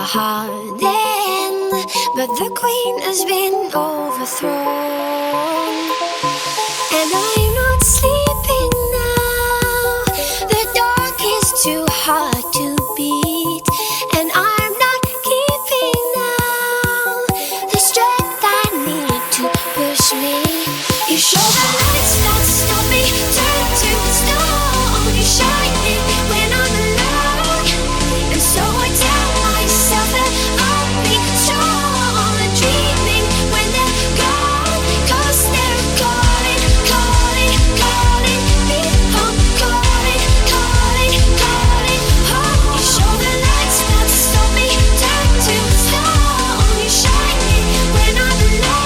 heart then, but the queen has been overthrown. And I'm not sleeping now. The dark is too hard to beat, and I'm not keeping now the strength I need to push me. You show the lights not to stop me, turn to stone. You're shining when I'm alone, and so I tell myself that I'll be strong and dreaming when they're gone, 'cause they're calling, calling, calling me home, calling, calling, calling home. You show the lights not to stop me, turn to stone. You're shining when I'm alone.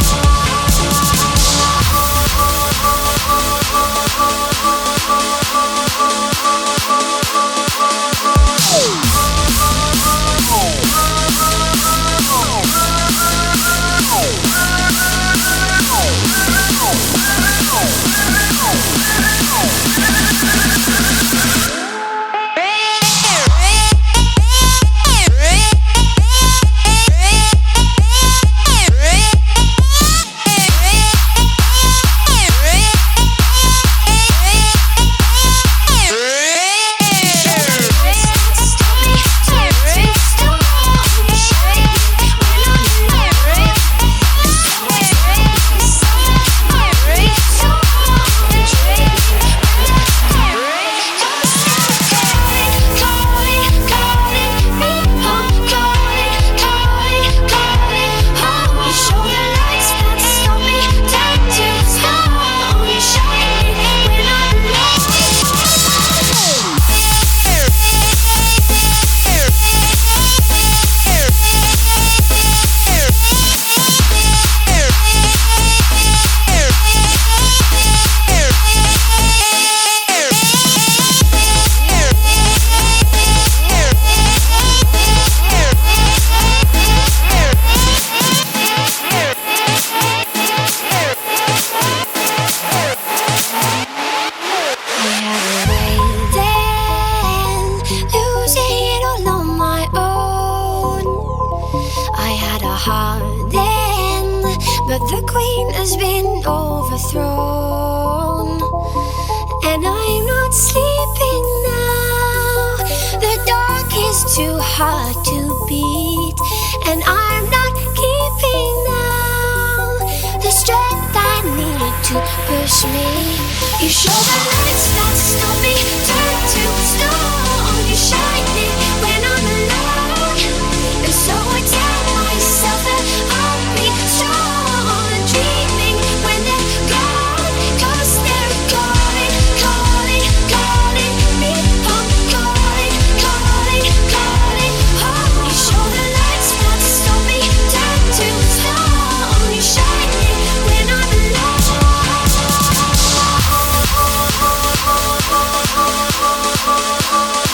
But the queen has been overthrown, and I'm not sleeping now. The dark is too hard to beat, and I'm not keeping now the strength I need to push me. You show the lights not to stop me, turn to stone. You're shining when I'm alone, and so I tell myself that I'll be strong and dreaming when they're gone, 'cause they're calling, calling, calling me home, calling, calling, calling home. You show the lights not to stop me, turn to stone. You're shining when I'm alone.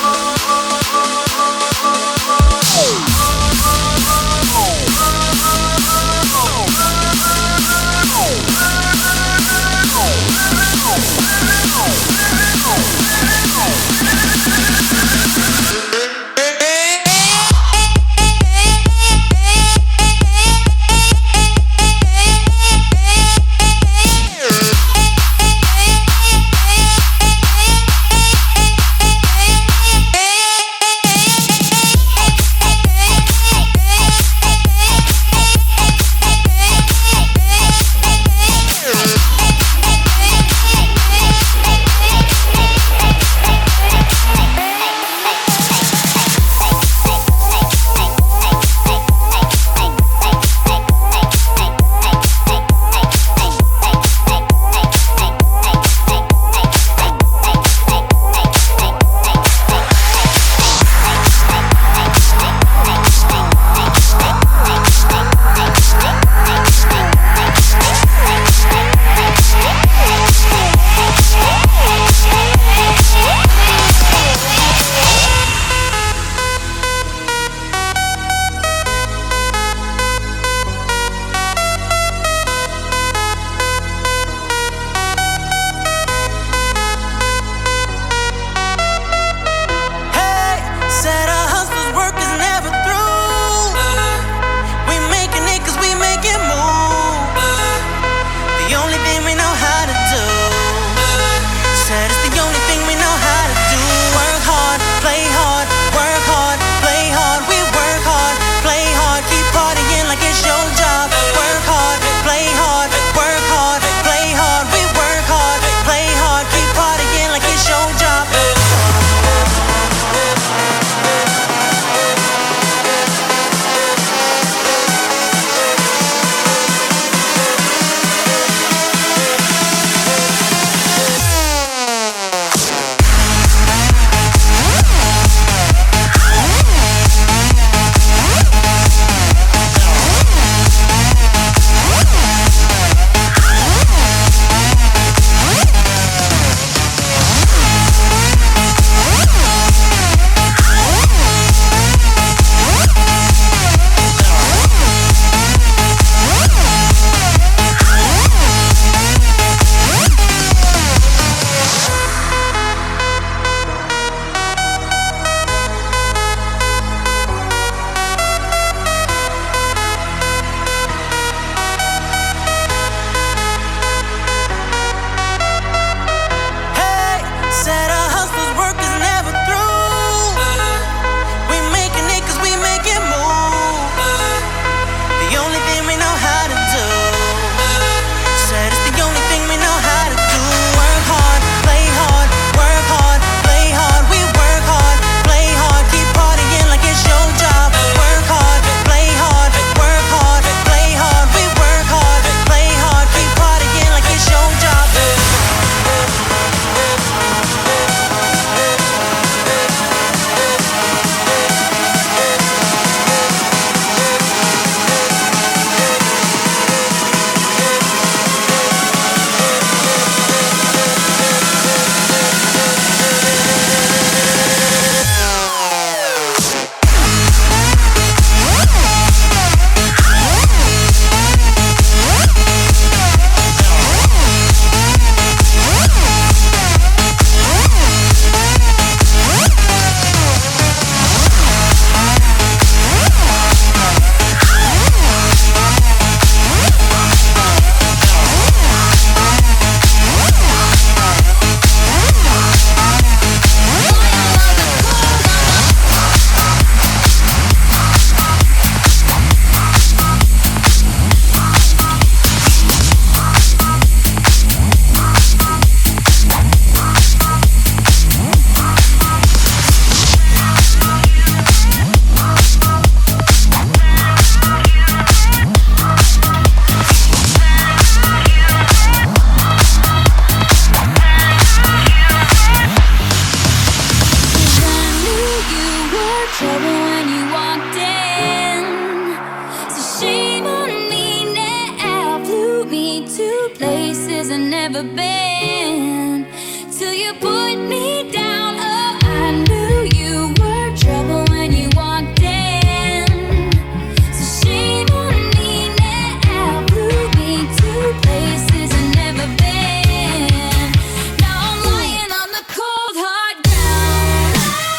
never been. Till you put me down, oh, I knew you were trouble when you walked in. So shame on me now, blew me to places I've never been. Now I'm lying on the cold hard ground.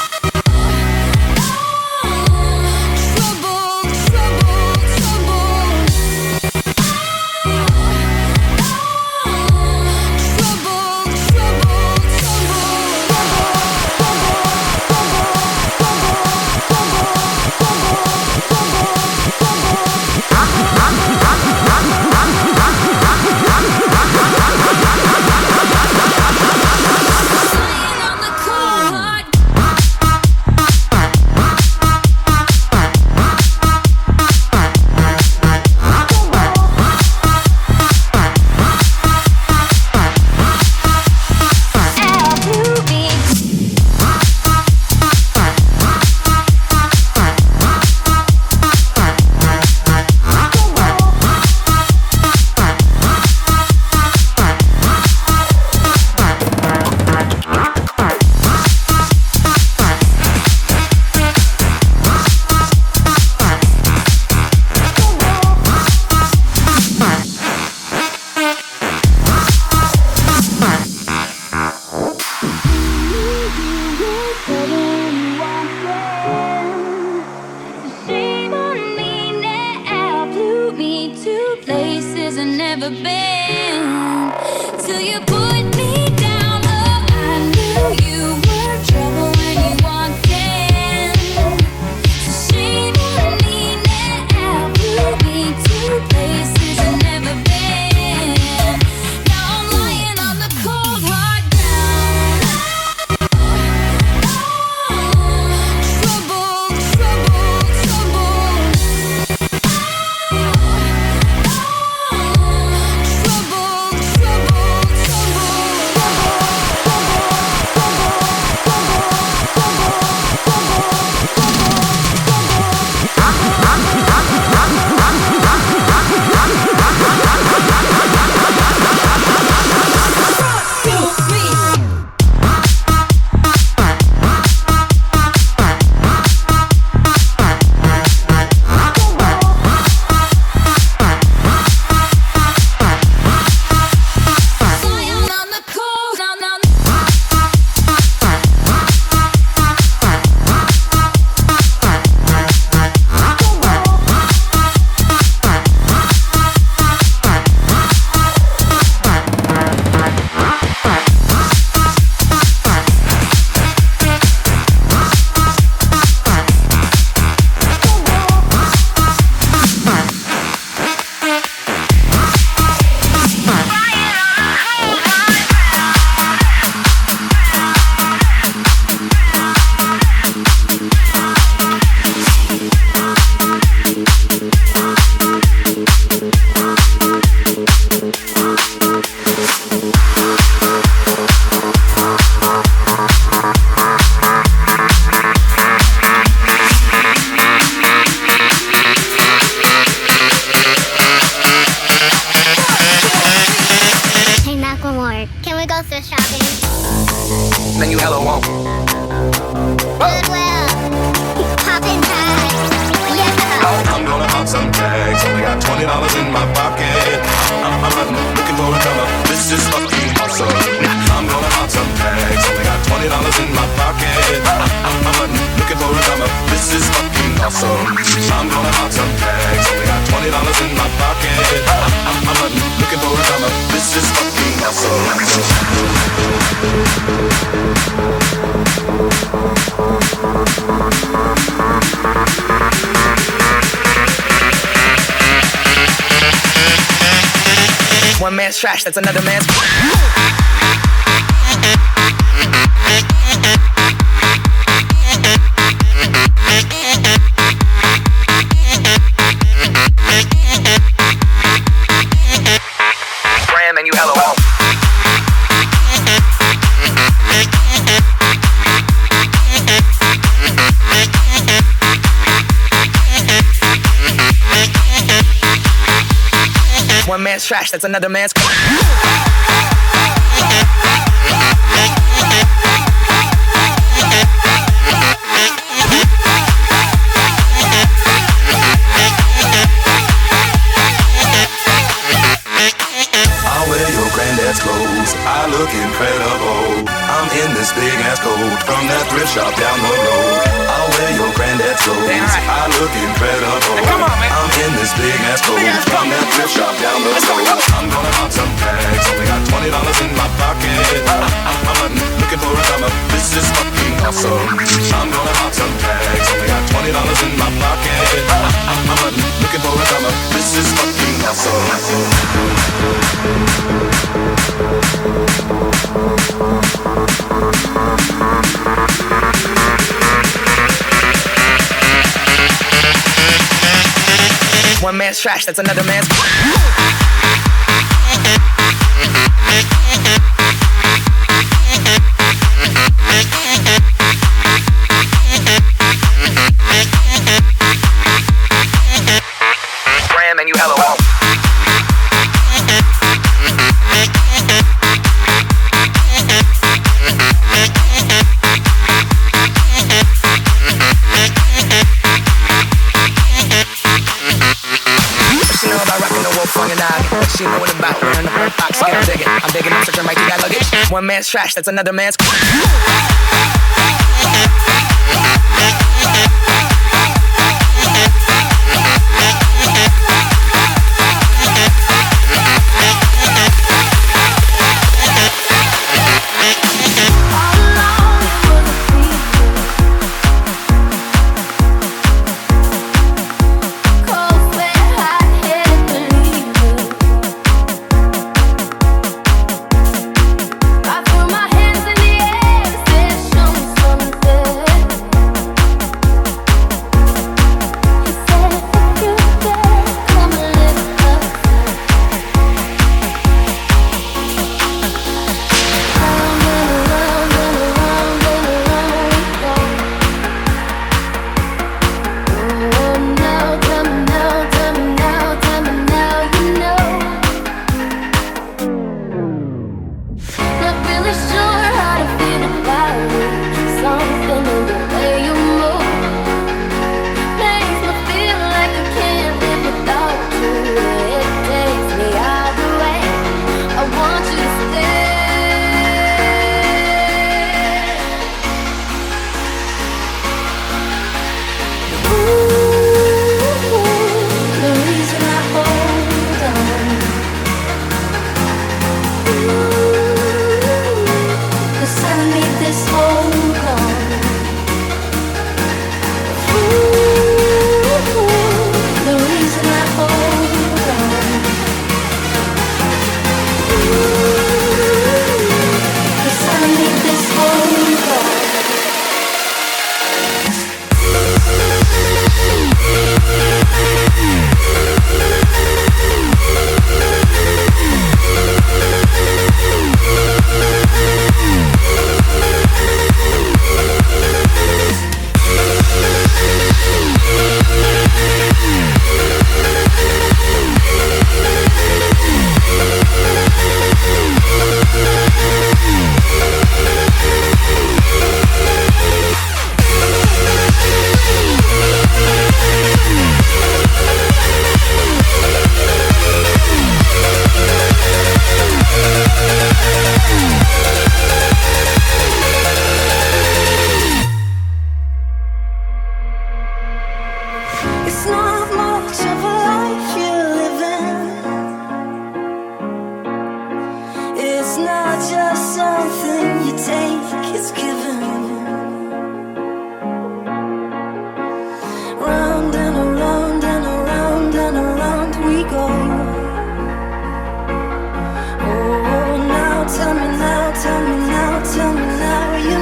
Trouble, trouble, trouble. Places I've never been. Till you put me down, oh, I knew you were trouble when you walked in. So shame on me now, blew me to places I've never been. Now I'm lying on the cold hard ground. Trouble, trouble, trouble. Can we go thrift shopping? Then you hella won't. Goodwill. Poppin' tags. Yeah. I'm gonna pop some tags. Only got $20 in my pocket. I'm looking for a come up. This is fucking awesome. I'm gonna pop some tags. Only got $20 in my pocket. I'm looking for a come up. This is fucking awesome. I'm gonna pop some tags. Only got $20 in my pocket. I'm looking for a come up. This is fucking awesome. One man's trash, that's another man's. Ram and you hella won't. One man's trash, that's another man's. gold from that thrift shop down the road. I'll wear your granddad's clothes. I look incredible. Hey, come on, man. I'm in this big ass coat from that thrift shop down the road. I'm gonna pop some tags. Only got $20 in my pocket. I'm looking for a come up. This is fucking awesome. I'm gonna pop some tags. Only got $20 in my pocket. I'm looking for a come up. This is fucking awesome. One man's trash, that's another man's. Ram and you hella wrong. She know what about wearing the bird box, get her digging. I'm digging, I'm searching right through that luggage. One man's trash, that's another man's.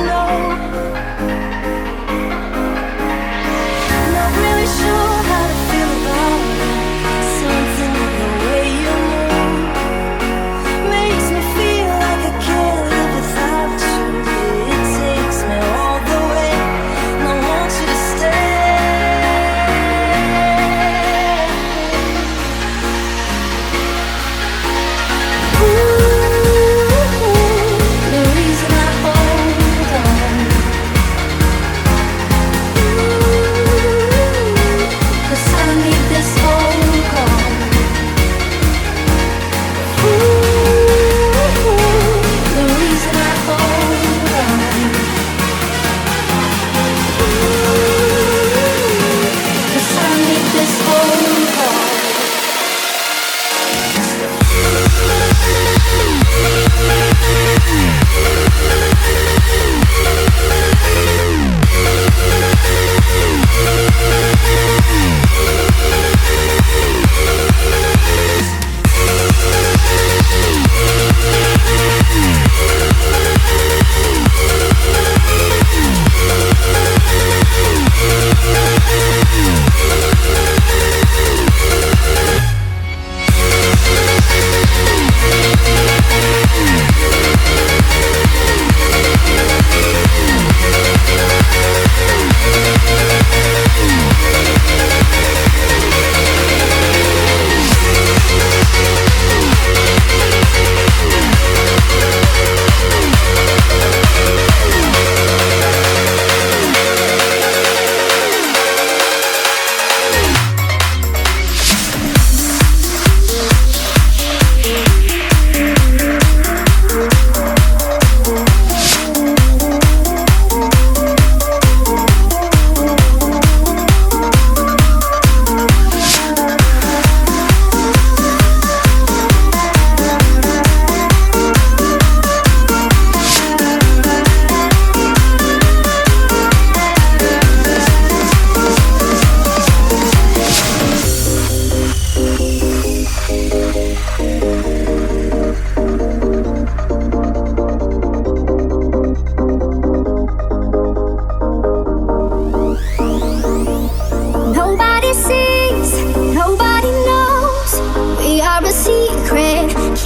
Not really sure how to feel.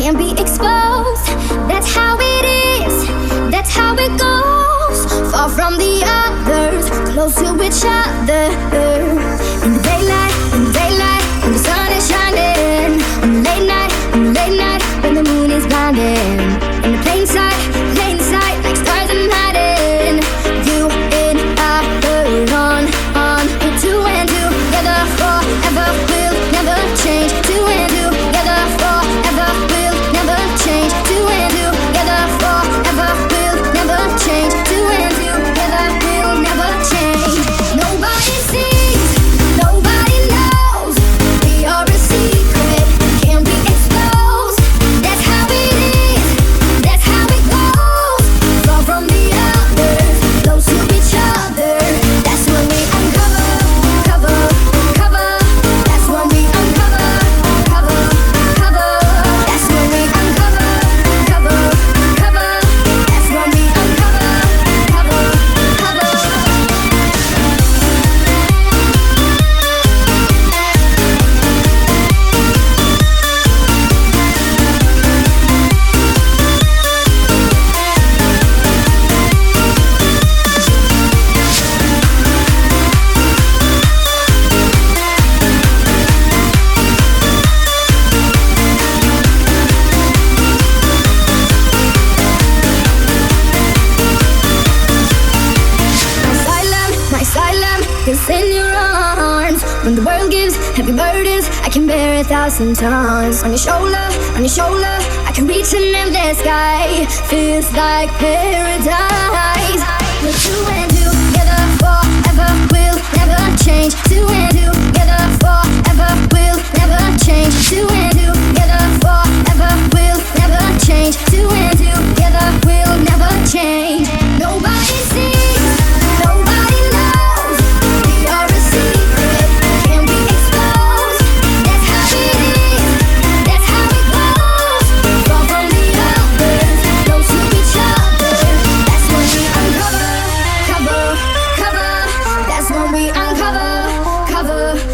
can't be exposed. That's how it is, that's how it goes. Far from the others, close to each other. In the daylight, when the sun is shining. On the late night, when the moon is blinding. In the plain sight, like stars in hiding. You and I were on, we're two and together forever. We'll never change. Two and together forever. We'll never change. Two and together forever. We'll never change. Two and together we'll never change. Nobody sees, nobody knows. We are a secret, can't be exposed. That's how it is, that's how it goes. Far from the others, close to each other. That's when we uncover. That's when we uncover. That's when we uncover. That's when we my asylum is in your arms. When the world gives heavy burdens, I can bear 1,000 tons. On your shoulder, I can reach an endless sky. Feels like paradise. We're two and together forever. We'll never change. Two and together forever. We'll never change. Two and together forever. We'll never change. Two and together we'll never change. Nobody sees, nobody knows. We are a secret, can't be exposed. That's how it is, that's how it goes. Far from the others, close to each other. That's when we uncover. That's when we uncover.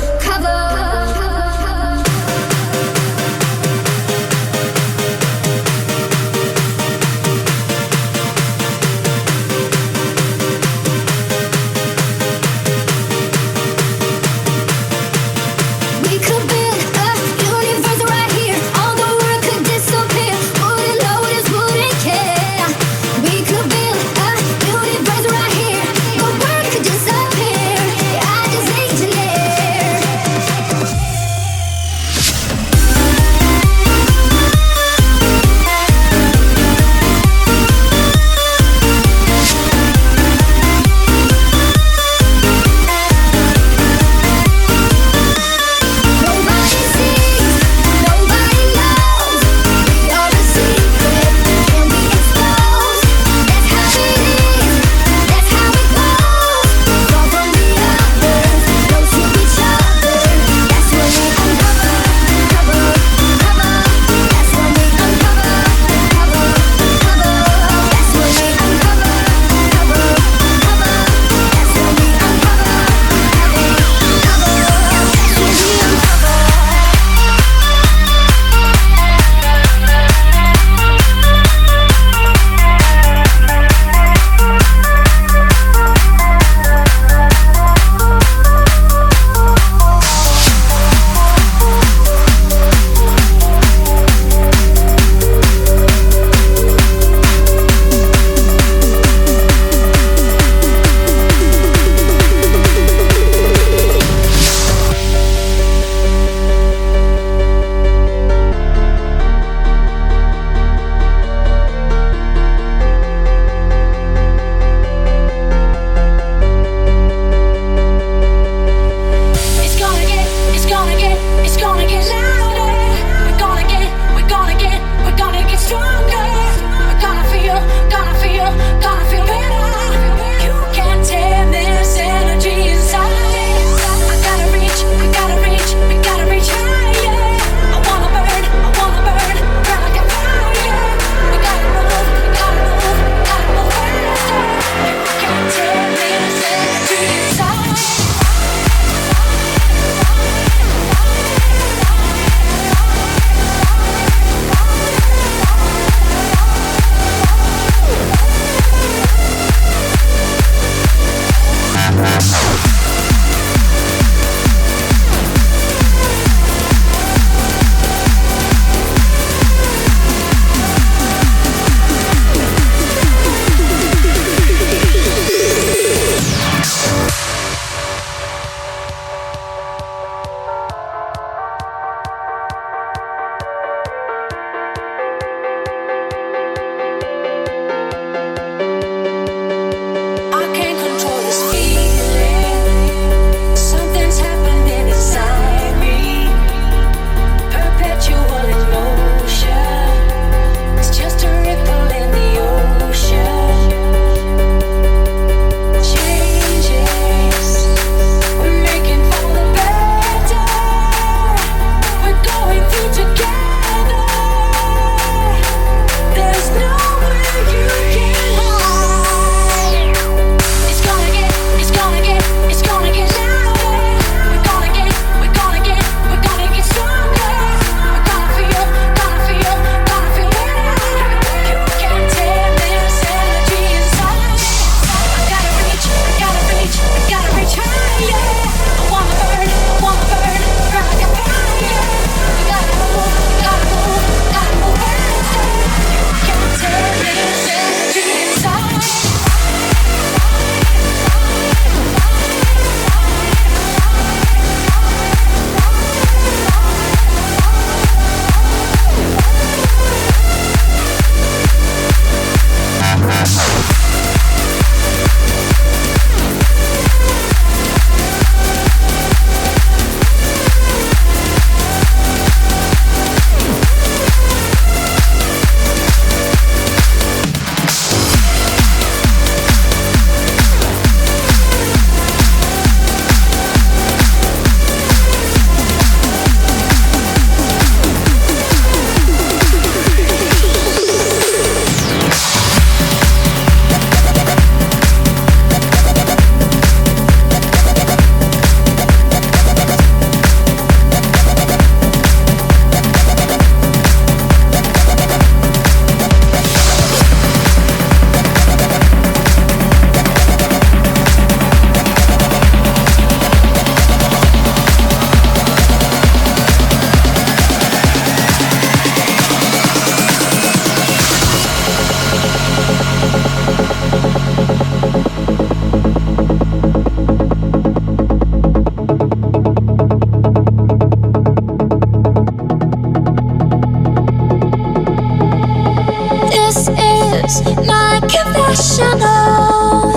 is my confessional.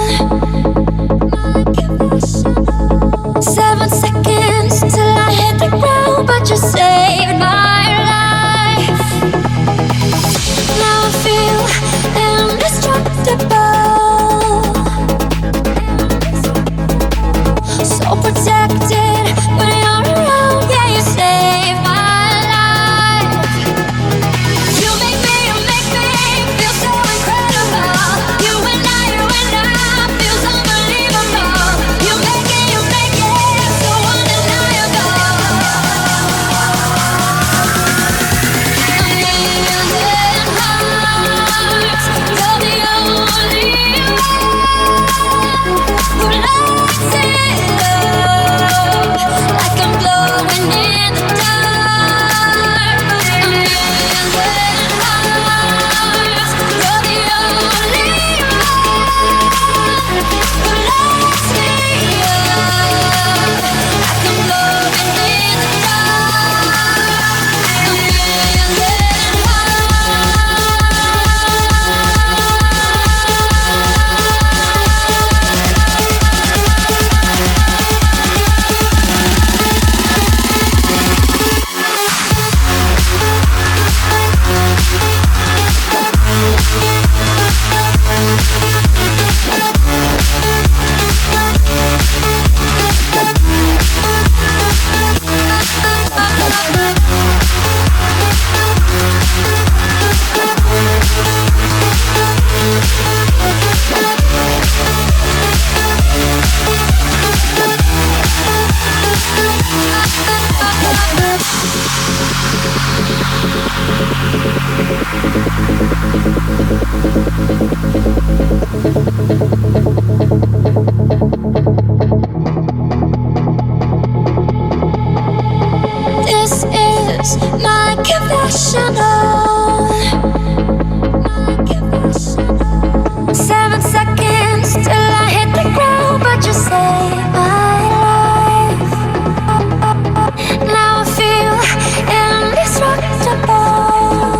7 seconds till I hit the ground, but you saved my life. Now I feel indestructible, so protected when you're around. Yeah, you save my life. You make me feel so incredible. You and I feels unbelievable. You make it so undeniable. A million hearts, you're the only one who lights it up like I'm glowing in the dark. A million hearts, you're the only one who lights me up like I'm glowing in the dark. A million This is my confessional. 7 seconds till I hit the ground, but you saved my life. Now I feel indestructible,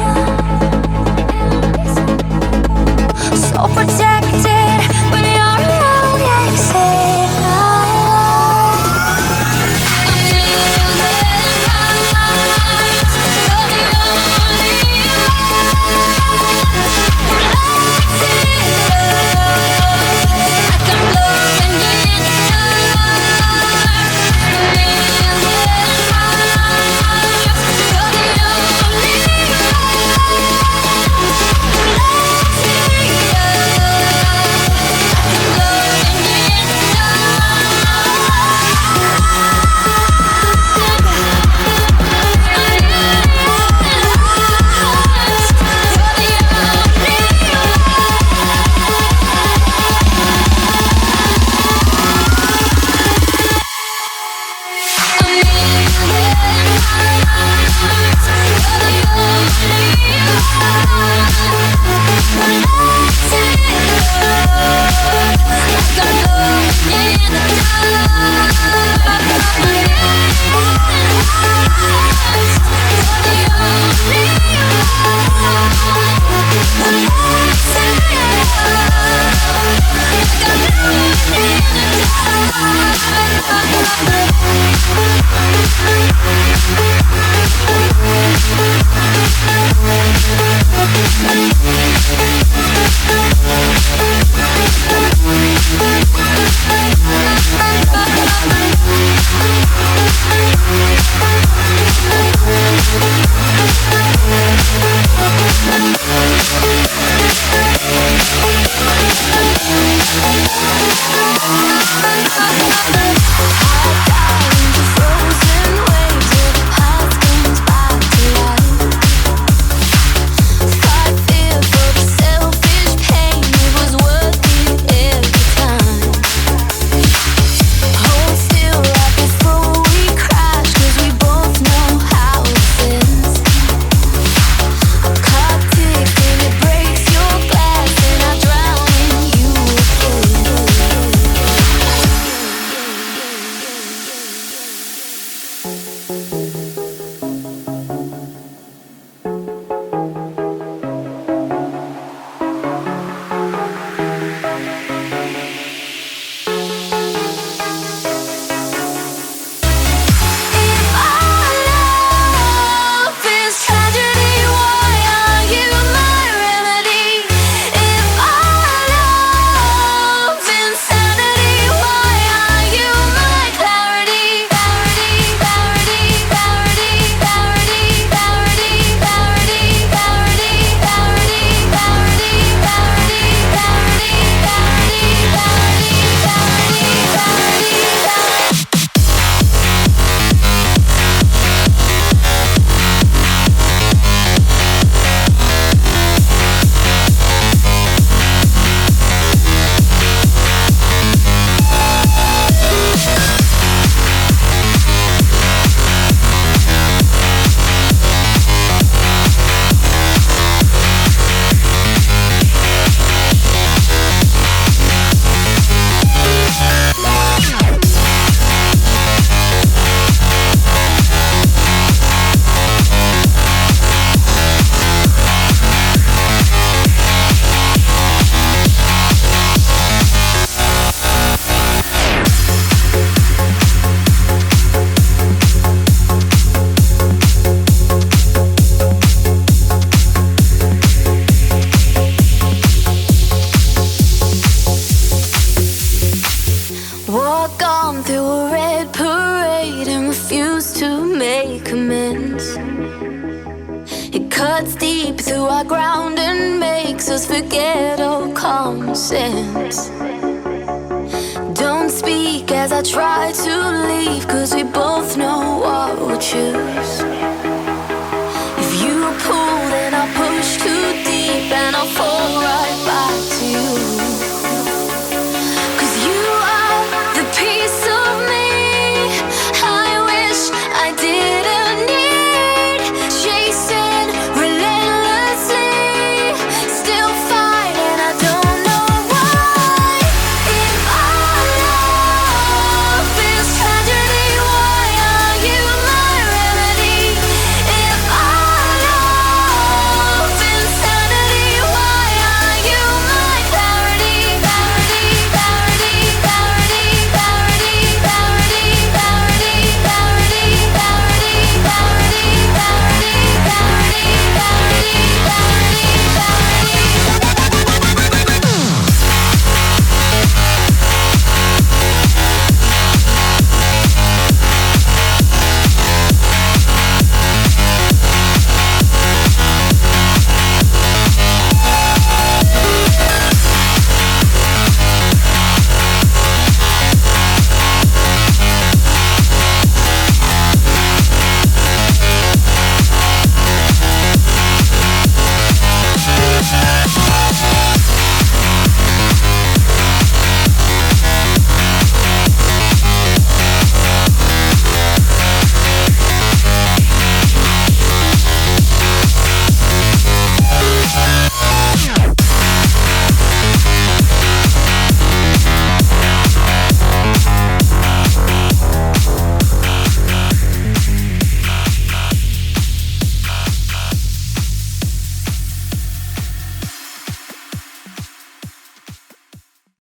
so protected when you're around. Yeah, you saved my life. A million hearts, you're the only one. commence. It cuts deep through our ground and makes us forget all common sense. Don't speak as I try to leave, 'cause we both know what